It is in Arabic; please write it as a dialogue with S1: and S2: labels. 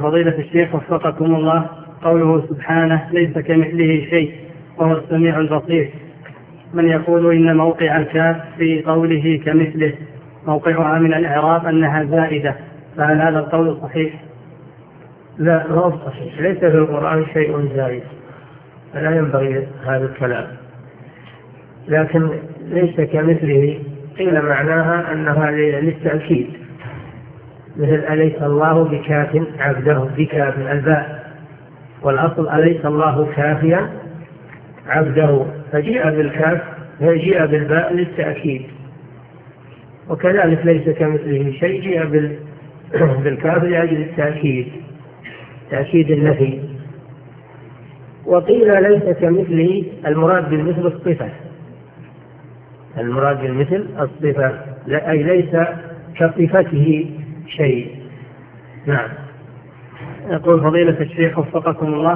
S1: فضيلة الشيخ وفقكم الله، قوله سبحانه ليس كمثله شيء وهو السميع البصير، من يقول إن موقع الكاف في قوله كمثله موقعها من الإعراب أنها زائدة، فهل هذا القول صحيح؟
S2: لا، ما هو صحيح، ليس في القرآن شيء زائد، فلا ينبغي هذا الكلام. لكن ليس كمثله قيل معناها أنها للتأكيد، مثل أليس الله بكاف عبده، بكاف الباء، والأصل أليس الله كافيا عبده، فجيء بالكاف فجيء بالباء للتأكيد. وكذلك ليس كمثله شيء جيء بالكاف لأجل التأكيد، تأكيد النفي. وقيل ليس كمثله المراد بالمثل الصفة، المراد بالمثل الصفة، أي ليس كصفته شيء. نعم.
S1: يقول فضيلة الشيخ وفقكم الله،